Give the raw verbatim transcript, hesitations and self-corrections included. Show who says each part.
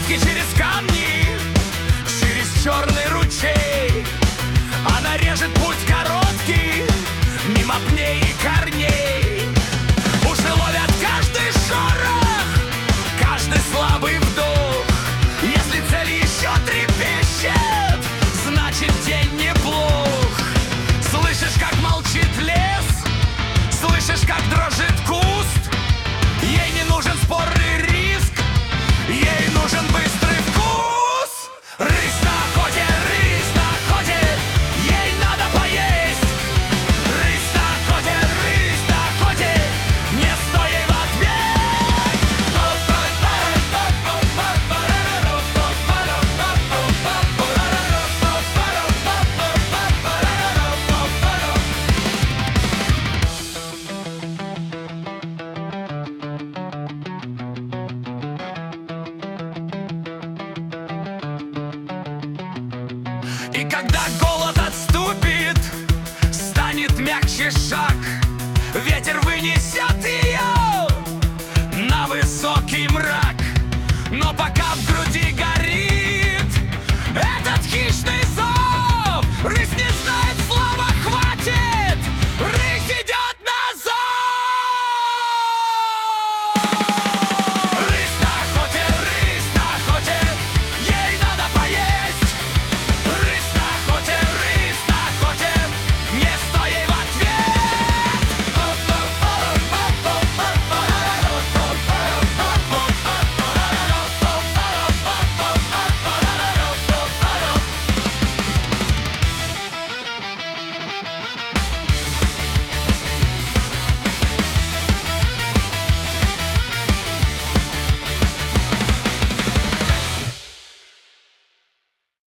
Speaker 1: Тропки через камни, через черный ручей. Она режет путь короткий, мимо пней и корней. Уши ловят каждый шорох, каждый слабый вдох. Если цель еще трепещет, значит день неплох. Слышишь, как молчит лес, слышишь, как дрожит куст. Ей не нужен спорный риск, ей нужен быстрый вкус. Рысь на охоте, рысь на охоте, ей надо поесть. Рысь на охоте, рысь на охоте, не стой ей в ответ. И когда голод отступит, станет мягче шаг. Ветер вынесет ее на высокий мрак. Но пока в груди горит